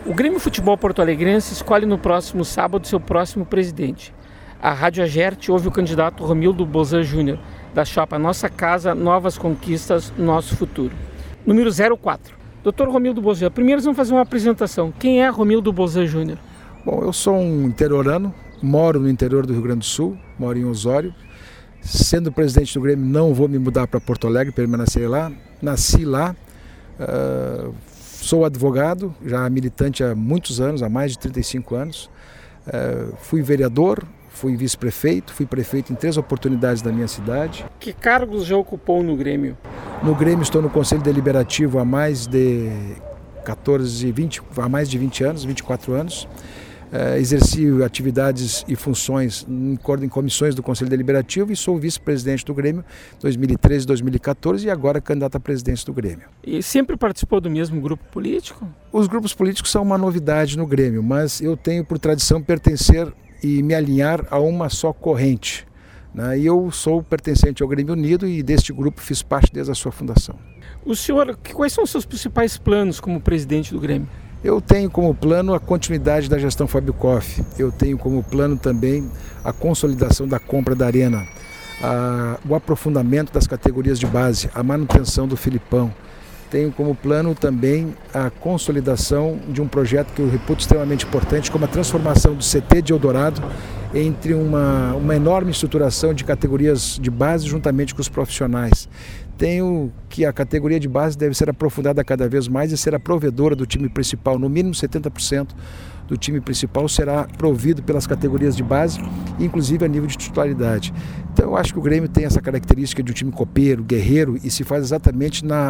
O Grêmio Futebol Porto Alegrense escolhe no próximo sábado seu próximo presidente. A Rádio Agerte ouve o candidato Romildo Bolzan Júnior, da chapa Nossa Casa, Novas Conquistas, Nosso Futuro. Número 04. Dr. Romildo Bolzan, primeiro vamos fazer uma apresentação. Quem é Romildo Bolzan Júnior? Bom, eu sou um interiorano, moro no interior do Rio Grande do Sul, moro em Osório. Sendo presidente do Grêmio, não vou me mudar para Porto Alegre, permanecer lá. Nasci lá. Sou advogado, já militante há muitos anos, há mais de 35 anos. Fui vereador, fui vice-prefeito, fui prefeito em 3 oportunidades da minha cidade. Que cargos já ocupou no Grêmio? No Grêmio estou no Conselho Deliberativo há mais de 20 anos, 24 anos. Exerci atividades e funções em comissões do Conselho Deliberativo e sou vice-presidente do Grêmio 2013, 2014 e agora candidato à presidência do Grêmio. E sempre participou do mesmo grupo político? Os grupos políticos são uma novidade no Grêmio, mas eu tenho por tradição pertencer e me alinhar a uma só corrente. E eu sou pertencente ao Grêmio Unido e deste grupo fiz parte desde a sua fundação. O senhor, quais são os seus principais planos como presidente do Grêmio? Eu tenho como plano a continuidade da gestão Fábio Koff. Eu tenho como plano também a consolidação da compra da Arena, o aprofundamento das categorias de base, a manutenção do Filipão. Tenho como plano também a consolidação de um projeto que eu reputo extremamente importante, como a transformação do CT de Eldorado entre uma enorme estruturação de categorias de base juntamente com os profissionais. Tenho que a categoria de base deve ser aprofundada cada vez mais e ser a provedora do time principal. No mínimo 70% do time principal será provido pelas categorias de base, inclusive a nível de titularidade. Então eu acho que o Grêmio tem essa característica de um time copeiro, guerreiro, e se faz exatamente na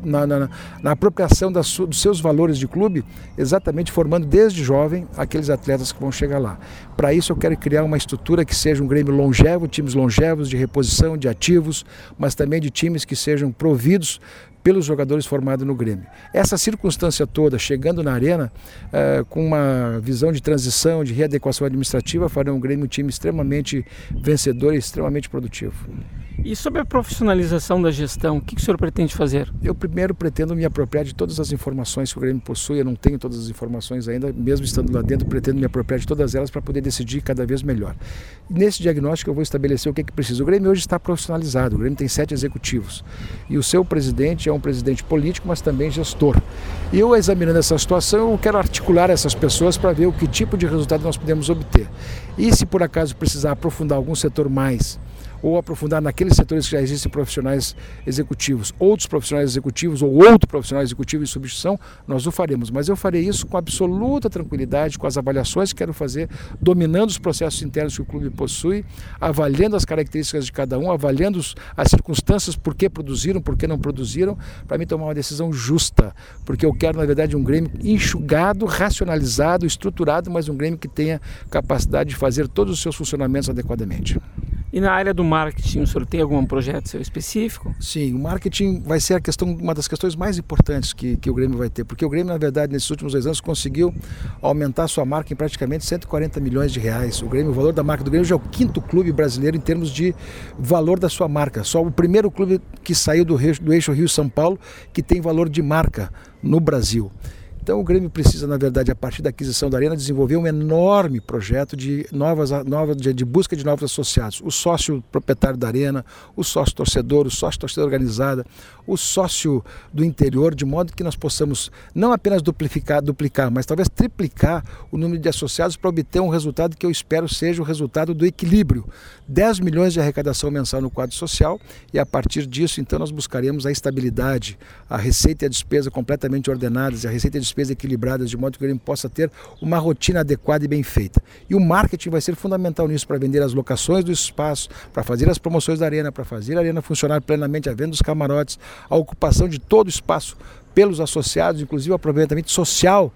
apropriação dos seus valores de clube, exatamente formando desde jovem aqueles atletas que vão chegar lá. Para isso eu quero criar uma estrutura que seja um Grêmio longevo, times longevos de reposição, de ativos, mas também de times que sejam providos pelos jogadores formados no Grêmio. Essa circunstância toda, chegando na Arena, com uma visão de transição, de readequação administrativa, fará um Grêmio um time extremamente vencedor e extremamente produtivo. E sobre a profissionalização da gestão, o que o senhor pretende fazer? Eu primeiro pretendo me apropriar de todas as informações que o Grêmio possui. Eu não tenho todas as informações ainda, mesmo estando lá dentro, pretendo me apropriar de todas elas para poder decidir cada vez melhor. E nesse diagnóstico eu vou estabelecer o que precisa. O Grêmio hoje está profissionalizado, o Grêmio tem 7 executivos e o seu presidente é um presidente político, mas também gestor. E eu, examinando essa situação, eu quero articular essas pessoas para ver o que tipo de resultado nós podemos obter. E se por acaso precisar aprofundar algum setor mais, ou aprofundar naqueles setores que já existem profissionais executivos, outros profissionais executivos ou outro profissional executivo em substituição, nós o faremos. Mas eu farei isso com absoluta tranquilidade, com as avaliações que quero fazer, dominando os processos internos que o clube possui, avaliando as características de cada um, avaliando as circunstâncias, por que produziram, por que não produziram, para mim tomar uma decisão justa, porque eu quero, na verdade, um Grêmio enxugado, racionalizado, estruturado, mas um Grêmio que tenha capacidade de fazer todos os seus funcionamentos adequadamente. E na área do marketing, o senhor tem algum projeto seu específico? Sim, o marketing vai ser uma das questões mais importantes que o Grêmio vai ter, porque o Grêmio, na verdade, nesses últimos 2 anos conseguiu aumentar sua marca em praticamente 140 milhões de reais. O valor da marca do Grêmio já é o 5º clube brasileiro em termos de valor da sua marca. Só o primeiro clube que saiu do eixo Rio-São Paulo que tem valor de marca no Brasil. Então o Grêmio precisa, na verdade, a partir da aquisição da Arena, desenvolver um enorme projeto de busca de novos associados. O sócio proprietário da Arena, o sócio torcedor, o sócio torcedor organizada, o sócio do interior, de modo que nós possamos não apenas duplicar, mas talvez triplicar o número de associados para obter um resultado que eu espero seja o resultado do equilíbrio. 10 milhões de arrecadação mensal no quadro social e a partir disso, então, nós buscaremos a estabilidade, a receita e a despesa completamente ordenadas e a receita e a despesa equilibradas, de modo que o Grêmio possa ter uma rotina adequada e bem feita. E o marketing vai ser fundamental nisso, para vender as locações do espaço, para fazer as promoções da Arena, para fazer a Arena funcionar plenamente, a venda dos camarotes, a ocupação de todo o espaço pelos associados, inclusive o aproveitamento social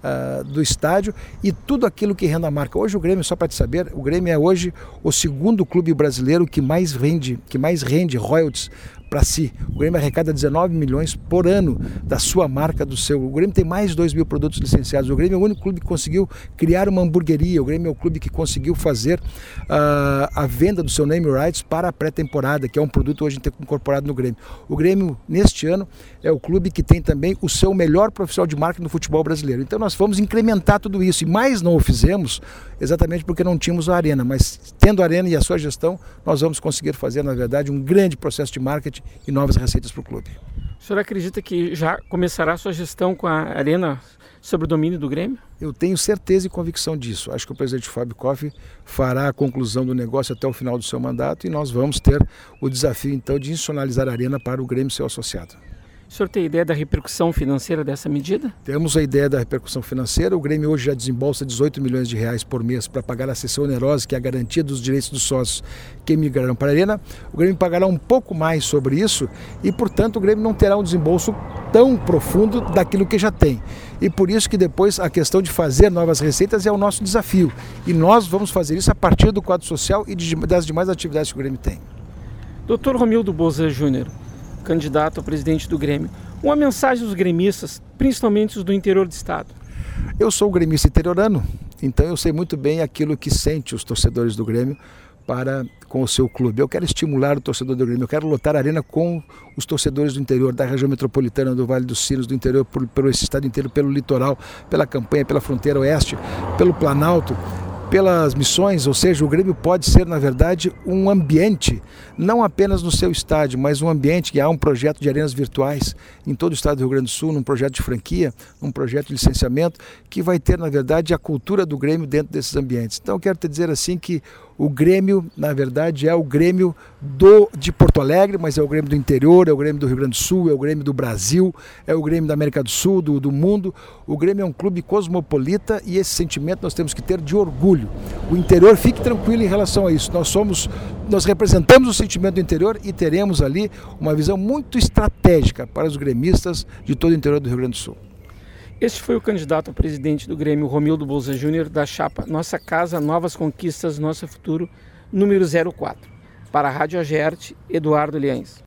do estádio e tudo aquilo que rende a marca. Hoje o Grêmio, só para te saber, o Grêmio é hoje o 2º clube brasileiro que mais rende royalties para si. O Grêmio arrecada 19 milhões por ano da sua marca, O Grêmio tem mais de 2 mil produtos licenciados. O Grêmio é o único clube que conseguiu criar uma hamburgueria. O Grêmio é o clube que conseguiu fazer a venda do seu name rights para a pré-temporada, que é um produto hoje incorporado no Grêmio. O Grêmio, neste ano, é o clube que tem também o seu melhor profissional de marketing no futebol brasileiro. Então nós nós fomos incrementar tudo isso, e mais não o fizemos exatamente porque não tínhamos a Arena, mas tendo a Arena e a sua gestão, nós vamos conseguir fazer, na verdade, um grande processo de marketing e novas receitas para o clube. O senhor acredita que já começará a sua gestão com a Arena sob o domínio do Grêmio? Eu tenho certeza e convicção disso. Acho que o presidente Fábio Koff fará a conclusão do negócio até o final do seu mandato e nós vamos ter o desafio, então, de institucionalizar a Arena para o Grêmio ser associado. O senhor tem ideia da repercussão financeira dessa medida? Temos a ideia da repercussão financeira. O Grêmio hoje já desembolsa 18 milhões de reais por mês para pagar a cessão onerosa, que é a garantia dos direitos dos sócios que migrarão para a Arena. O Grêmio pagará um pouco mais sobre isso e, portanto, o Grêmio não terá um desembolso tão profundo daquilo que já tem. E por isso que depois a questão de fazer novas receitas é o nosso desafio. E nós vamos fazer isso a partir do quadro social e das demais atividades que o Grêmio tem. Dr. Romildo Bolzan Júnior, candidato a presidente do Grêmio, uma mensagem aos gremistas, principalmente os do interior do estado. Eu sou gremista interiorano, então eu sei muito bem aquilo que sente os torcedores do Grêmio para com o seu clube. Eu quero estimular o torcedor do Grêmio, eu quero lotar a Arena com os torcedores do interior, da região metropolitana, do Vale dos Sinos, do interior, pelo esse estado inteiro, pelo litoral, pela campanha, pela fronteira oeste, pelo Planalto, pelas missões, ou seja, o Grêmio pode ser, na verdade, um ambiente, não apenas no seu estádio, mas um ambiente que há um projeto de arenas virtuais em todo o estado do Rio Grande do Sul, num projeto de franquia, um projeto de licenciamento, que vai ter, na verdade, a cultura do Grêmio dentro desses ambientes. Então, eu quero te dizer assim que o Grêmio, na verdade, é o Grêmio de Porto Alegre, mas é o Grêmio do interior, é o Grêmio do Rio Grande do Sul, é o Grêmio do Brasil, é o Grêmio da América do Sul, do mundo. O Grêmio é um clube cosmopolita e esse sentimento nós temos que ter de orgulho. O interior, fique tranquilo em relação a isso. Nós representamos o sentimento do interior e teremos ali uma visão muito estratégica para os gremistas de todo o interior do Rio Grande do Sul. Este foi o candidato a presidente do Grêmio, Romildo Bolzan Júnior, da chapa Nossa Casa, Novas Conquistas, Nosso Futuro, número 04. Para a Rádio Agerte, Eduardo Liães.